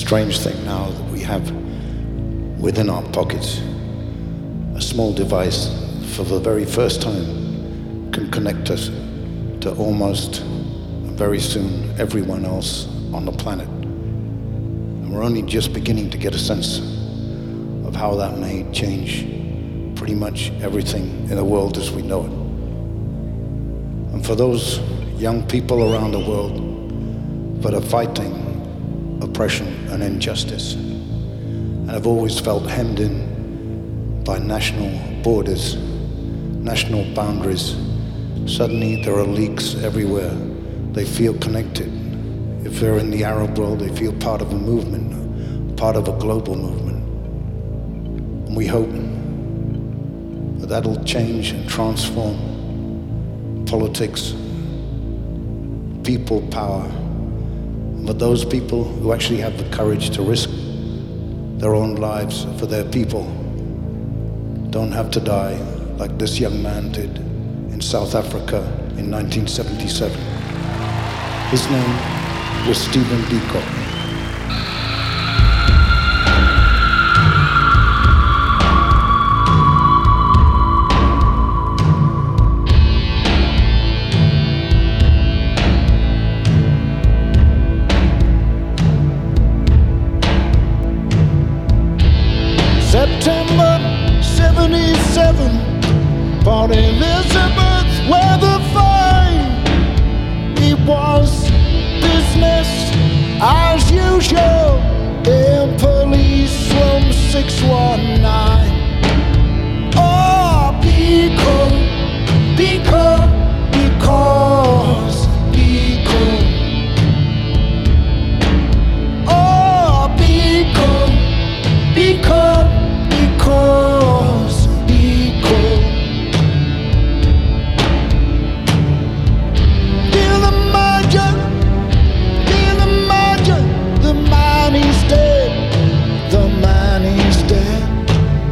strange thing now that we have within our pockets a small device for the very first time can connect us to almost very soon everyone else on the planet. And we're only just beginning to get a sense of how that may change pretty much everything in the world as we know it. And for those young people around the world that are fighting oppression and injustice and have always felt hemmed in by national borders, national boundaries, suddenly there are leaks everywhere. They feel connected. If they're in the Arab world, they feel part of a movement, part of a global movement. And we hope that that'll change and transform politics, people power, but those people who actually have the courage to risk their own lives for their people don't have to die like this young man did in South Africa in 1977. His name was Stephen Biko. September 77, Port Elizabeth, where the fine. It was business as usual in police room 619. Oh, because oh, because Feel the magic, the man is dead, the man is dead.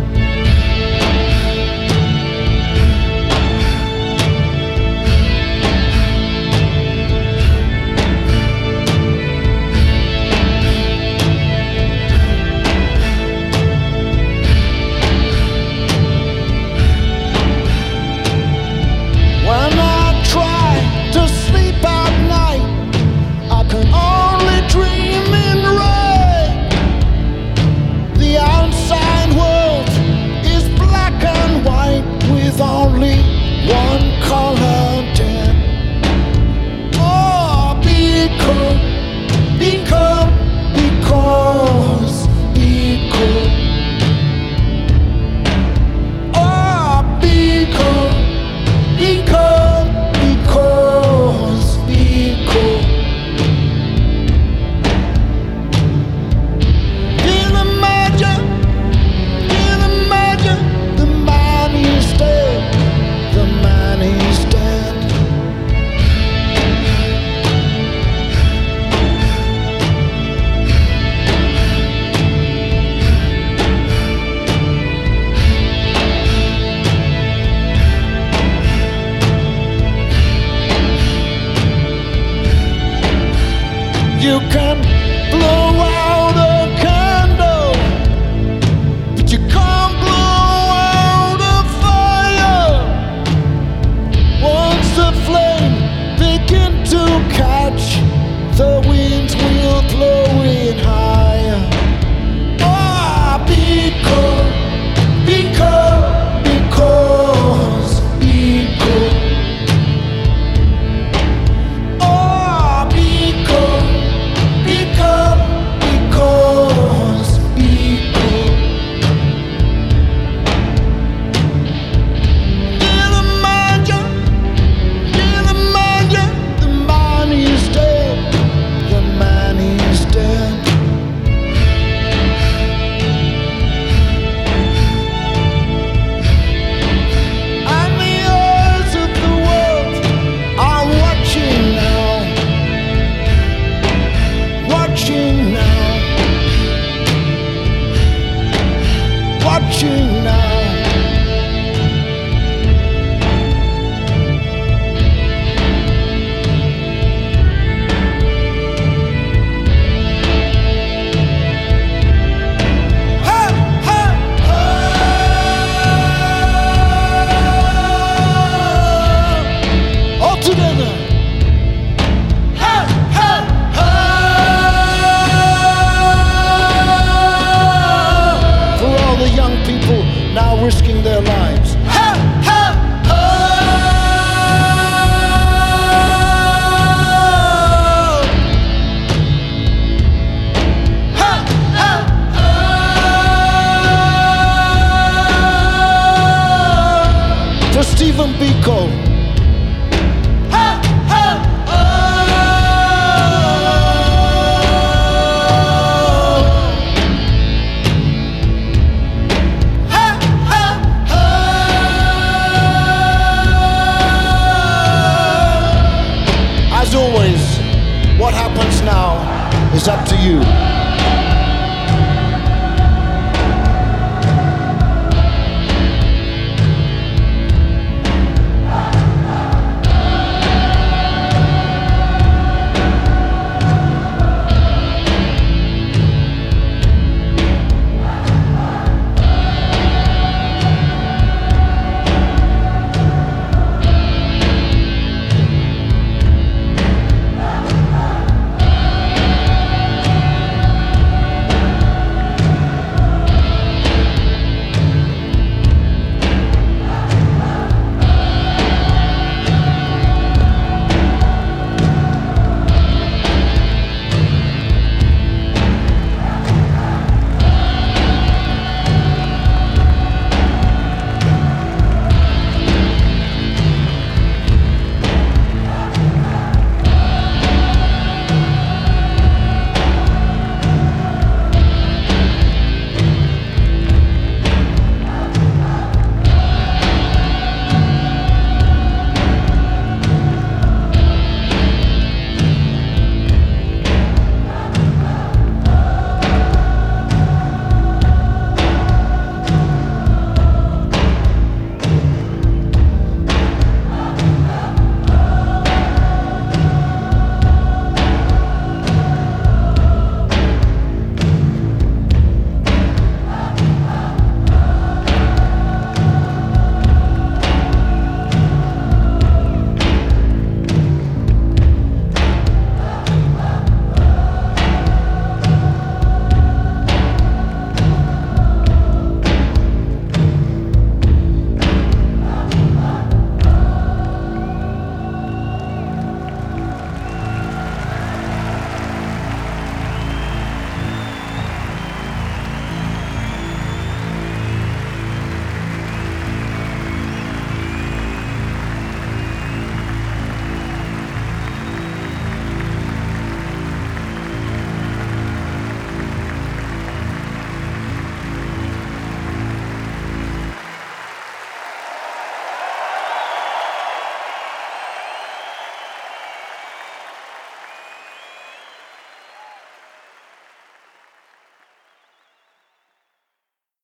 even be cold.